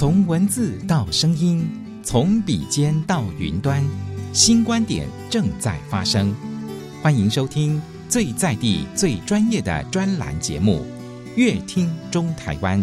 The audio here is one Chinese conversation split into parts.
从文字到声音，从笔尖到云端，新观点正在发生。欢迎收听最在地、最专业的专栏节目《乐听中台湾》。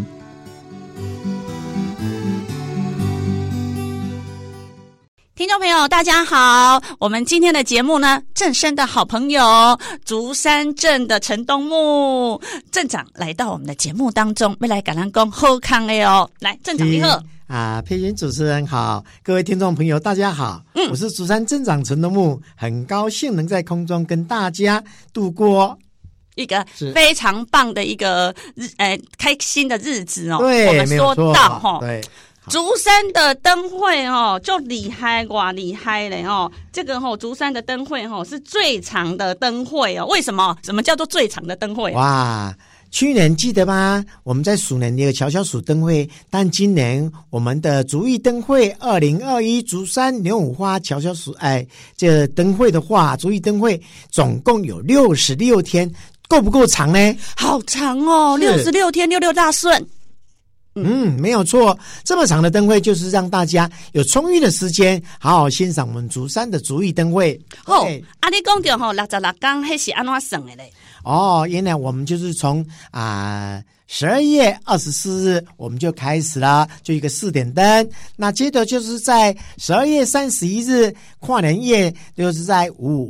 听众朋友大家好，我们今天的节目呢，正声的好朋友竹山镇的陈东木镇长来到我们的节目当中，要来跟咱讲好康的哦。来，镇长你好。 佩君主持人好，各位听众朋友大家好，我是竹山镇长陈东木，很高兴能在空中跟大家度过一个非常棒的一个开心的日子哦。 对， 我们说到对。 竹山的灯会就厉害哇，厉害嘞这个竹山的灯会是最长的灯会为什么？什么叫做最长的灯会？ 哇，去年记得吗？我们在鼠年也有巧巧鼠灯会，但今年我们的竹艺灯会2021竹山牛五花巧巧鼠这灯会的话，竹艺灯会总共有66天，够不够长呢？ 好长哦，66天66大顺。 没有错，这么长的灯会就是让大家有充裕的时间好好欣赏我们竹山的竹艺灯会。 你讲到66天那是怎么算的嘞？ 原来我们就是从12月24日我们就开始了，就一个4点灯，那接着就是在12月31日跨年夜，就是在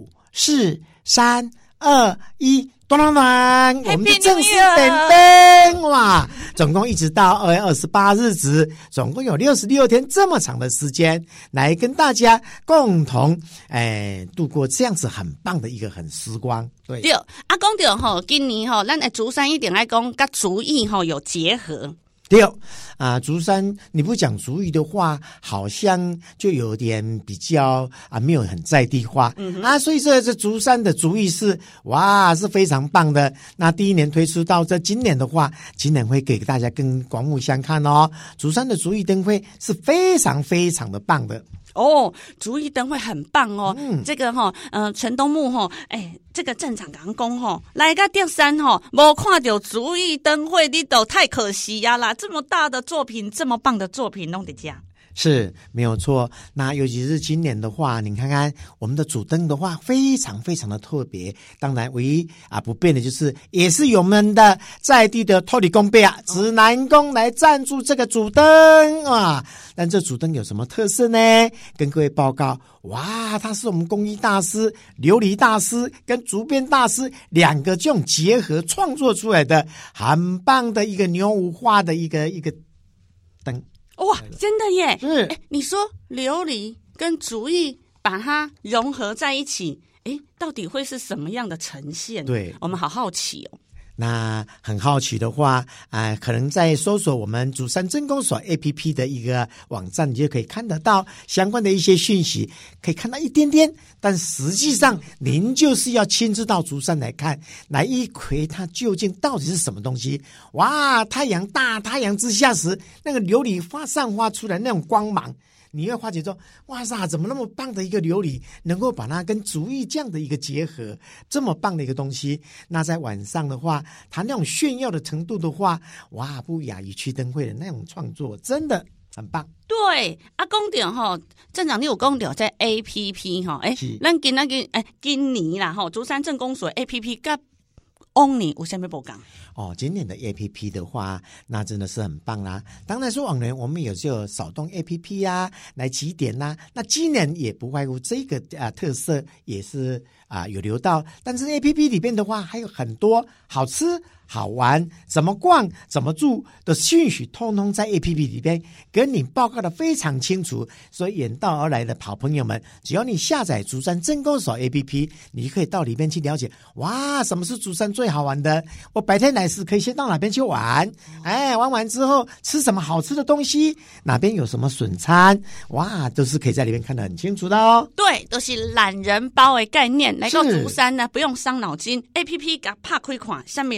5、4、3、2、1咚咚咚，我们就正式点灯哇！总共一直到2月28日止，总共有66天这么长的时间，来跟大家共同度过这样子很棒的一个很时光。对， 讲到今年咱的竹山一定来讲跟竹艺有结合。 对竹山你不讲竹艺的话，好像就有点比较没有很在地化所以这竹山的竹艺是非常棒的。那第一年推出到这今年的话，今年会给大家更刮目相看哦。竹山的竹艺灯会是非常非常的棒的竹艺灯会很棒这个陈东木这个镇长刚讲来个第三没看到竹艺灯会你都太可惜啦，这么大的作品，这么棒的作品弄得家是没有错。那尤其是今年的话，你看看我们的主灯的话非常非常的特别，当然唯一不变的就是也是我们的在地的土地公伯指南宫来赞助这个主灯但这主灯有什么特色呢？跟各位报告，它是我们工艺大师琉璃大师跟竹编大师两个这种结合创作出来的很棒的一个牛五花的一个灯。 哇，真的耶！ 是你说琉璃跟竹艺把它融合在一起，到底会是什么样的呈现？ 对， 我们好好奇那很好奇的话可能在搜索我们竹山镇公所 APP 的一个网站，你就可以看得到相关的一些讯息，可以看到一点点，但实际上您就是要亲自到竹山来看，来一窥它究竟到底是什么东西。大太阳之下时，那个琉璃散发出来那种光芒，你会发觉说，怎么那么棒的一个琉璃能够把它跟竹艺这样的一个结合，这么棒的一个东西。那在晚上的话，它那种炫耀的程度的话，不亚于去灯会的那种创作，真的很棒。 对讲到镇长你有讲到在 APP 咱今年啦竹山镇公所 APP 跟往年有什么不一样今年的 APP 的话，那真的是很棒啦。当然说往年我们有就扫动 APP 来起点那今年也不外乎这个特色也是有留到。但是 APP 里面的话还有很多好吃好玩，怎么逛怎么住的讯息通通在 APP 里边跟你报告的非常清楚。所以远道而来的好朋友们，只要你下载竹山镇公所 APP， 你可以到里面去了解什么是竹山最好玩的，我白天来时可以先到哪边去玩玩完之后吃什么好吃的东西，哪边有什么笋餐都是可以在里面看得很清楚的对，都是懒人包的概念，来到竹山呢不用伤脑筋， APP 给它拍开看，下面都有吃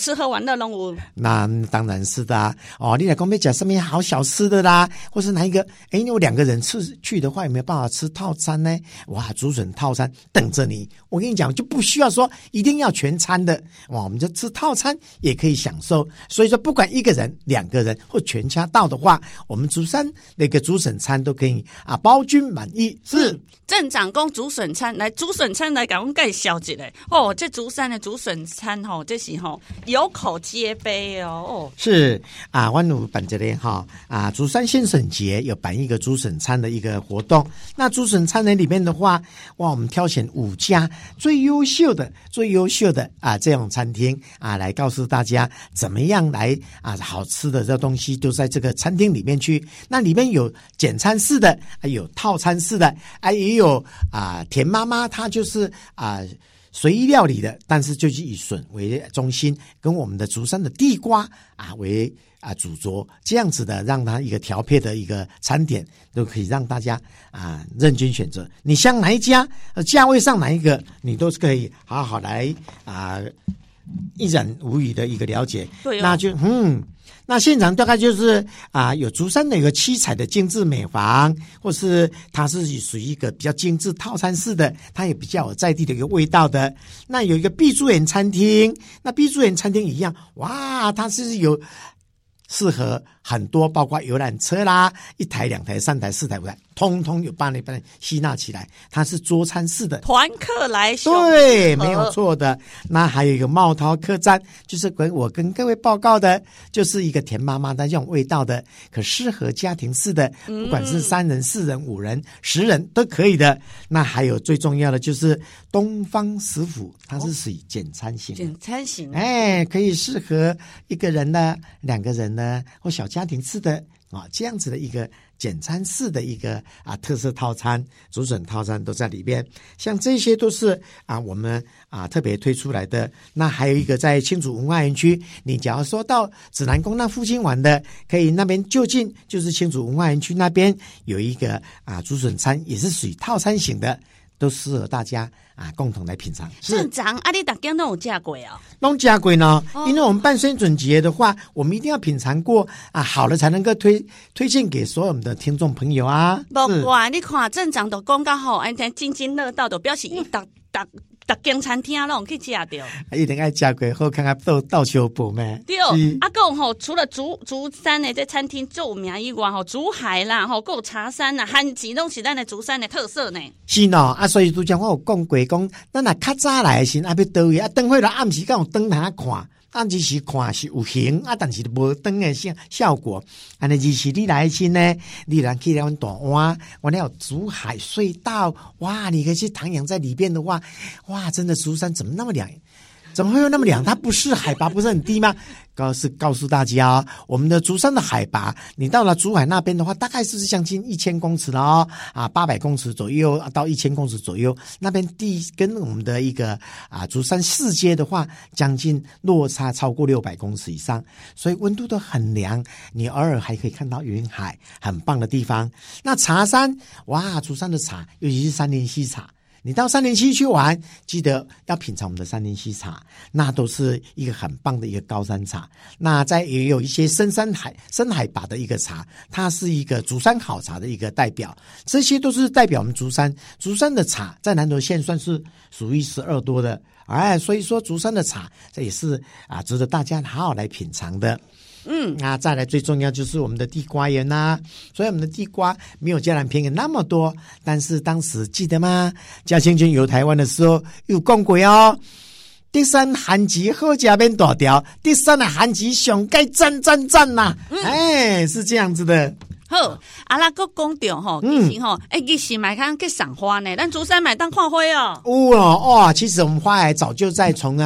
吃喝玩乐拢有。 那当然是的啊。哦，你来讲要讲什么好小吃的啦，或是哪一个？哎，有2个人去的话，有没有办法吃套餐呢？哇，竹笋套餐等着你。我跟你讲，就不需要说一定要全餐的，哇，我们就吃套餐也可以享受。所以说，不管1个人、2个人或全家到的话，我们竹山那个竹笋餐都可以包君满意。是镇长讲竹笋餐，来竹笋餐来给我们介绍一下哦。这竹山的竹笋餐这是有口皆碑哦。是我有办这里竹山鲜笋节有办一个竹笋餐的一个活动。那竹笋餐的里面的话，哇，我们挑选5家最优秀的这种餐厅来告诉大家怎么样来好吃的这东西都在这个餐厅里面去。那里面有简餐式的，有套餐式的，也有田妈妈她就是随意料理的，但是就是以笋为中心，跟我们的竹山的地瓜为主桌，这样子的让它一个调配的一个餐点都可以让大家任君选择。你像哪一家价位上哪一个，你都是可以好好来一览无余的一个了解。对哦，那就那现场大概就是有竹山的一个7彩的精致美房，或是它是属于一个比较精致套餐式的，它也比较有在地的一个味道的。那有一个碧珠园餐厅，那碧珠园餐厅一样，哇，它是有适合很多，包括游览车啦，1台、2台、3台、4台、5台，通通有把你吸纳起来。它是桌餐式的， 团客来雄， 对，没有错的。那还有一个茂涛客栈，就是我跟各位报告的，就是一个田妈妈的这种味道的，可适合家庭式的，不管是3人、4人、5人、10人都可以的。那还有最重要的就是东方食府，它是属于简餐型， 简餐型， 可以适合1个人呢、2个人呢，或小家庭式的这样子的一个简餐式的一个特色套餐，竹笋套餐都在里边。像这些都是我们特别推出来的。那还有一个在青竹文化园区，你假如说到指南宫那附近玩的，可以那边就近就是青竹文化园区那边有一个竹笋餐，也是属于套餐型的，都适合大家共同来品尝。 镇长你大家都有吃过都吃过呢，因为我们办鲜笋节的话，我们一定要品尝过好了才能够推荐给所有的听众朋友不怪你看镇长都讲到好，津津乐道，都表示逐间餐厅拢去吃到， 一定爱吃过，好看看倒手补咩？ 对，讲除了竹山的这餐厅最有名以外，竹海啦，还有茶山啦、番薯拢是咱的竹山的特色呢。 是喏，所以都讲我有讲过，讲咱若较早来的时要倒位灯会了暗时敢有灯下看。暗时看是有形但是无灯的效果。安尼就是你来时呢，你来去咱大湾，我那有竹海隧道，哇，你可以去徜徉在里边的话，哇，真的竹山怎么那么凉？怎么会有那么凉？它不是海拔不是很低吗？告诉大家我们的竹山的海拔，你到了竹海那边的话，大概是将近1000公尺了800公尺左右到1000公尺左右。那边地跟我们的一个竹山市街的话，将近落差超过600公尺以上，所以温度都很凉。你偶尔还可以看到云海，很棒的地方。那茶山，哇，竹山的茶，尤其是3年溪茶。你到3年溪去玩，记得要品尝我们的3年溪茶，那都是一个很棒的一个高山茶。那也有一些深海拔的一个茶，它是一个竹山好茶的一个代表，这些都是代表我们竹山的茶，在南投县算是属于12多的，所以说竹山的茶这也是值得大家好好来品尝的。再来最重要就是我们的地瓜园所以我们的地瓜没有嘉南平原那么多，但是当时记得吗？嘉庆君游台湾的时候有讲过第三韩籍好吃变大条，第三的韩籍上该赞是这样子的。 好，咱搁讲到其实买看去赏花呢，咱竹山买当看花其实我们花早就在从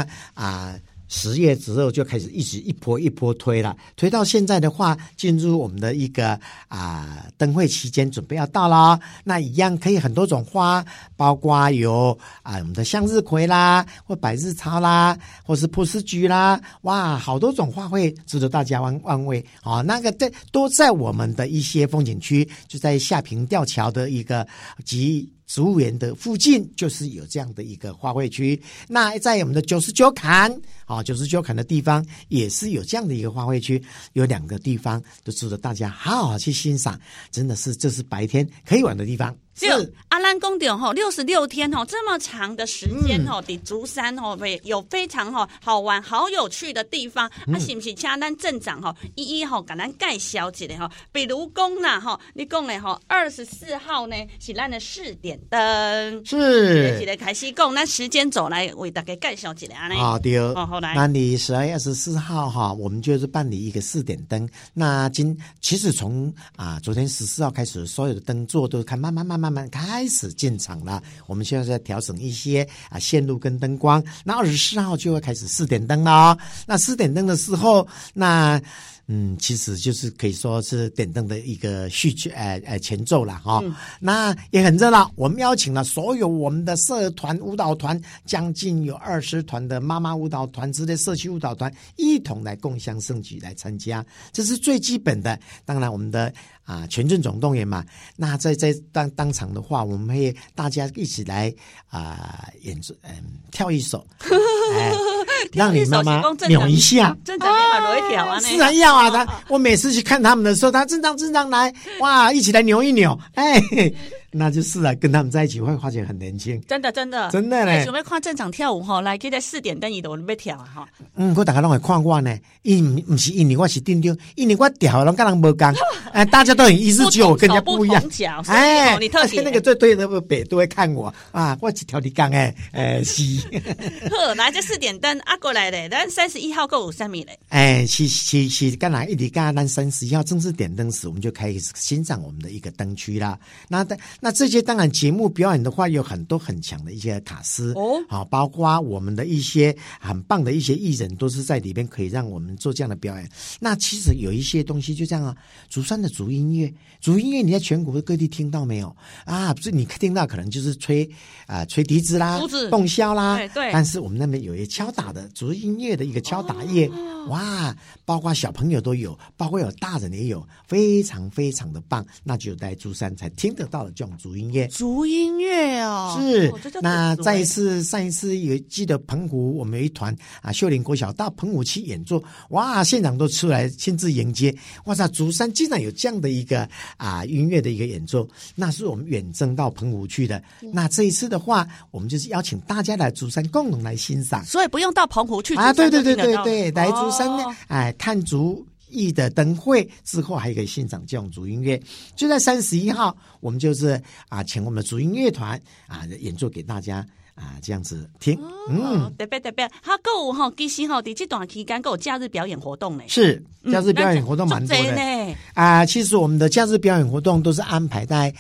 10月之后就开始一直一波一波推了，推到现在的话，进入我们的一个灯会期间，准备要到了。那一样可以很多种花，包括有我们的向日葵啦，或百日草啦，或是波斯菊啦，哇，好多种花卉值得大家玩味。那个都在我们的一些风景区，就在下平吊桥的一个及植物园的附近就是有这样的一个花卉区。那在我们的99坎99坎的地方也是有这样的一个花卉区，有2个地方都值得大家好好去欣赏，真的是这是白天可以玩的地方。 是啊，咱讲到66天这么长的时间在竹山有非常好玩好有趣的地方啊，是不是请咱镇长一一给咱介绍一下比如讲啦你讲的24号呢是咱的4点灯， 是一个开始讲，咱时间走来为大家介绍一下呢。 好的， 好来， 那你12月24号我们就是办理一个4点灯。那其实从昨天14号开始，所有的灯座都看慢慢开始进场了。我们现在在调整一些线路跟灯光。那24号就会开始4点灯了那4点灯的时候，那其实就是可以说是点灯的一个前奏了那也很热闹，我们邀请了所有我们的社团舞蹈团，将近有20团的妈妈舞蹈团之类社区舞蹈团一同来共襄盛举来参加，这是最基本的。当然我们的全镇总动员嘛，那在当场的话，我们会大家一起来跳一首让你妈妈扭一下， 镇长立马一条是要我每次去看他们的时候，他镇长来，哇，一起来扭一扭，那就是跟他们在一起会发觉很年轻， 真的嘞。想要看镇长跳舞来记得4点灯伊都要跳我大家都会看我呢，不是因为我是镇长，因为我跳拢跟人无同大家都很一致，只有我跟人家不一样。 你特别那个最对的北都会看我我一跳你讲是。 好，来这4点灯过来嘞，咱31号还有什么嘞？ 是刚才一直刚咱31号正式点灯时，我们就开始欣赏我们的一个灯区啦。那这些当然节目表演的话，有很多很强的一些卡司包括我们的一些很棒的一些艺人都是在里边可以让我们做这样的表演。那其实有一些东西就这样竹山的竹音乐你在全国各地听到没有不是你听到可能就是吹笛子啦、洞箫啦， 对。 但是我们那边有一个敲打的竹音乐的一个敲打乐哇，包括小朋友都有，包括有大人也有，非常非常的棒。那只有在竹山才听得到的这种竹音乐是那上一次有记得澎湖我们有一团秀林国小到澎湖去演奏，哇，县长都出来亲自迎接，哇塞，竹山竟然有这样的一个音乐的一个演奏，那是我们远征到澎湖去的。那这一次的话，我们就是邀请大家来竹山共同来欣赏， 所以不用到澎湖去对，来竹山看竹艺的灯会之后，还可以欣赏这种竹音乐。就在31号，我们就是请我们的竹音乐团演奏给大家这样子听。 特别还有其实在这段期间还有假日表演活动呢。 是假日表演活动蛮多的其实我们的假日表演活动都是安排在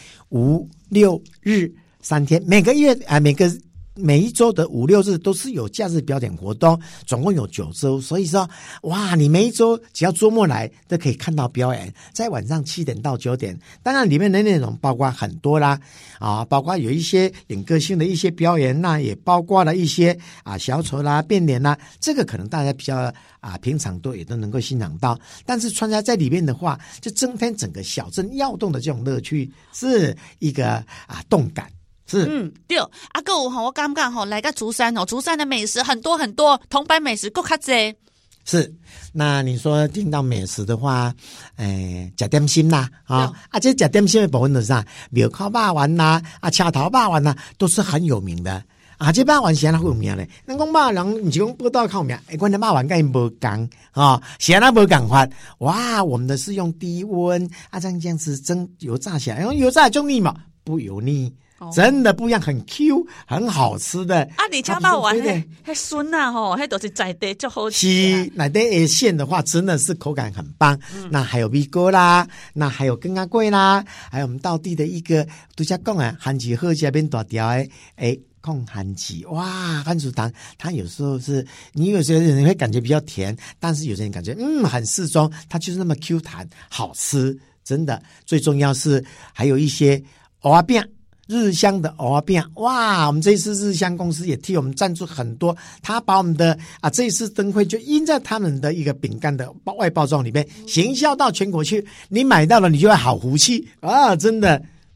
5、6日3天，每一周的5、6日都是有假日表演活动，总共有9周，所以说哇，你每一周只要周末来都可以看到表演，在晚上7点到9点。当然里面的内容包括很多啦包括有一些演歌性的一些表演也包括了一些小丑啦、变脸啦，这个可能大家比较平常也都能够欣赏到，但是穿插在里面的话，就增添整个小镇跃动的这种乐趣，是一个动感。 对还有我感觉来到竹山竹山的美食很多很多，同版美食更较多。 是，那你说听到美食的话，吃点心啦这吃点心的部分是啥？庙口肉丸啦车头肉丸啦，都是很有名的这肉丸是安怎有名咧？咱讲肉人不是讲报道靠名，我的肉丸跟无同是安怎无同法？哇，我们的是用低温这样子蒸油炸起来，用油炸就腻嘛，不油腻。真的不一样，很 Q， 很好吃的。 你吃到完那酸那都是在地就好吃。 是内底馅的话，真的是口感很棒。那还有米糕啦，那还有羹仔粿啦，还有我们道地的一个都在讲番薯好这边大条控番薯，哇，番薯糖，它有时候是你有些人会感觉比较甜，但是有些人感觉很适中，它就是那么 Q 弹，好吃，真的。最重要是还有一些蚵仔饼。日香的蚵仔饼，哇！我们这一次日香公司也替我们赞助很多，他把我们的这一次灯会就印在他们的一个饼干的外包装里面，行销到全国去。你买到了，你就会好福气真的。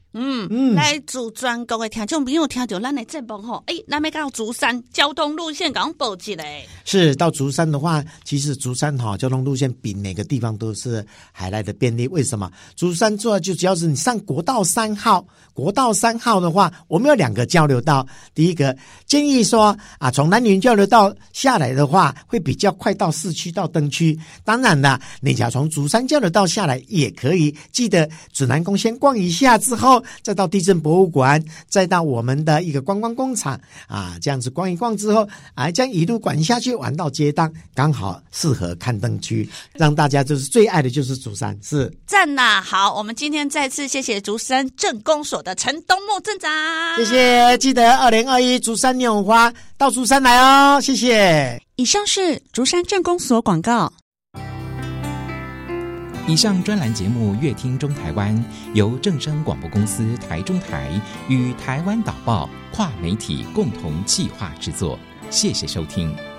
来自全国的听众朋友听到咱的节目吼，咱要到竹山交通路线，赶快报一下。 是到竹山的话，其实竹山交通路线比每个地方都是还来的便利。为什么？竹山主要就只要是你上国道3号，国道3号的话，我们有2个交流道。第一个建议说从南云交流道下来的话，会比较快到市区到灯区。当然了，你只要从竹山交流道下来也可以，记得指南宫先逛一下之后，再到地震博物馆，再到我们的一个观光工厂这样子逛一逛之后这样一路玩下去，玩到街档，刚好适合看灯区，让大家就是最爱的就是竹山。是赞呐！好，我们今天再次谢谢竹山镇公所的陈东木镇长， 谢谢。记得2021竹山牛花到竹山来哦，谢谢。 以上是竹山镇公所广告。 以上专栏节目《乐听中台湾》由正声广播公司台中台与台湾导报跨媒体共同企划制作，谢谢收听。